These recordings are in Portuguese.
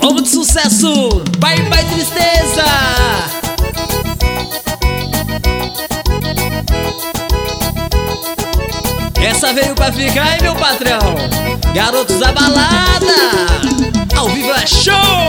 Vamos de sucesso, vai, vai tristeza. Essa veio pra ficar, hein, meu patrão? Garotos da balada, ao vivo é show.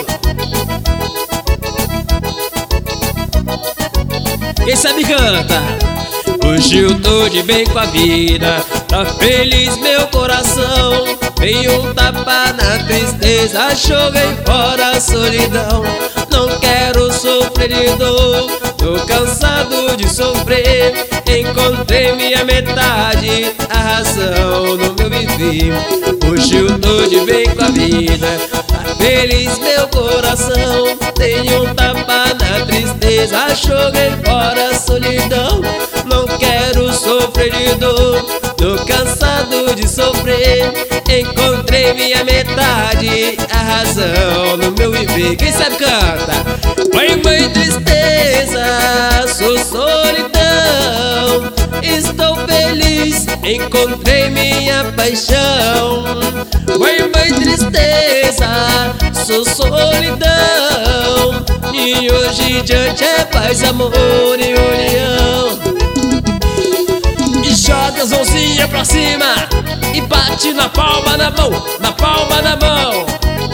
Quem sabe canta. Hoje eu tô de bem com a vida, tá feliz meu coração. Dei um tapa na tristeza, joguei fora a solidão. Não quero sofrer de dor, tô cansado de sofrer. Encontrei minha metade, a razão no meu viver. Hoje eu tô de bem com a vida, tá feliz meu coração. Dei um tapa na tristeza, joguei fora a solidão. Não quero sofrer de dor, tô cansado de sofrer. Encontrei minha metade, a razão no meu viver. Quem sabe canta. Mãe, mãe, tristeza, sou solidão. Estou feliz, encontrei minha paixão. Mãe, mãe, tristeza, sou solidão. E hoje em diante é paz, amor e união. Joga as mãozinhas pra cima e bate na palma da mão, na palma da mão.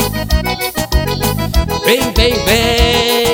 Vem, vem, vem.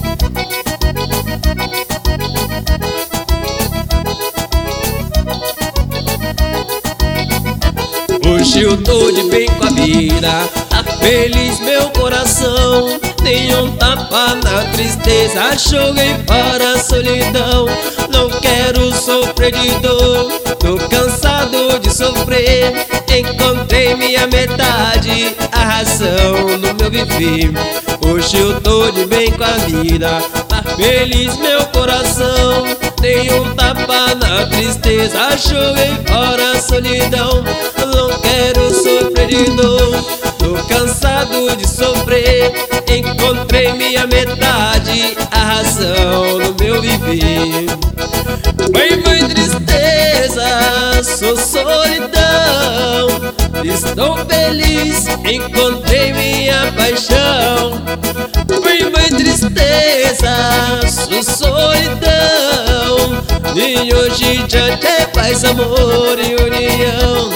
Hoje eu tô de bem com a vida, tá feliz meu coração. Dei um tapa na tristeza, joguei fora a solidão. Não quero sofrer de dor, tô cansado de sofrer. Encontrei minha metade, a razão no meu viver. Hoje eu tô de bem com a vida, tá feliz meu coração. Dei um tapa na tristeza, joguei fora a solidão. Não quero sofrer de dor, tô cansado de sofrer. Encontrei minha metade, a razão no meu viver. Mãe, mãe, tristeza, sou solidão. Estou feliz, encontrei minha paixão. Mãe, mãe, tristeza, sou solidão. E hoje em diante é paz, amor e união.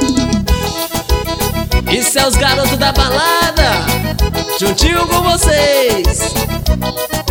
Isso é os garotos da balada, juntinho com vocês.